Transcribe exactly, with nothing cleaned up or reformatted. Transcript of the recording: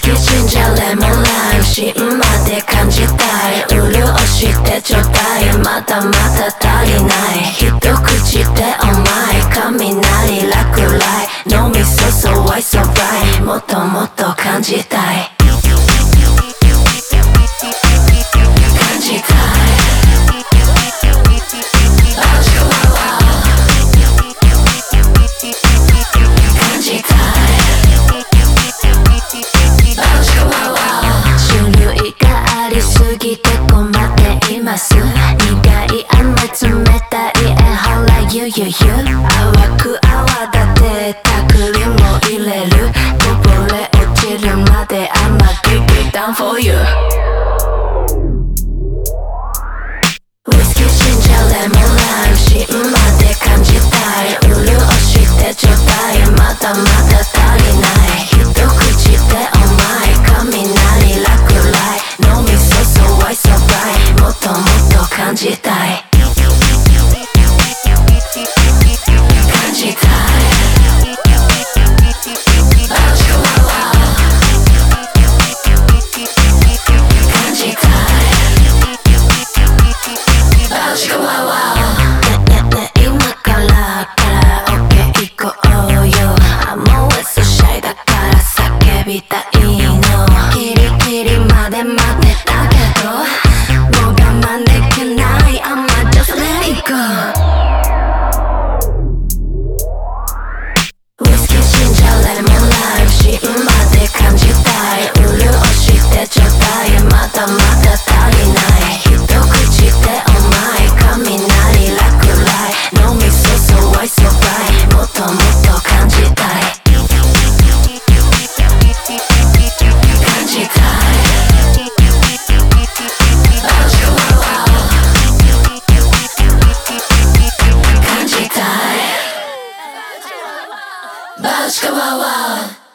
キージンジャーレモンライム芯まで感じたい潤してちょうだいまだまだ足りない一口でお前雷落雷脳みそそう so bright もっともっと感じたい感じたい過ぎて困っています苦い甘冷たいえほらゆゆゆ淡く泡立てたクリームを入れるこぼれ落ちるまで甘く Get down for you ウイスキージンジャーレモンライム芯まで感じたい潤してちょうだいまだまだ足りない一口でお前雷落雷脳みそそうso bright もっともっと感じたい感じたい感じたいねねね今からカラオケ行こうよ I'm always so shy だから叫びたいのキリキリまで待ってたけどもう我慢できない I'ma just let it go ウイスキージンジャーレモンライム芯まで感じたい潤してちょうだいまだまだ足りない一口でお前雷落雷脳みそそう so bright もっともっと感じたい感じたい感じたいバチカワワ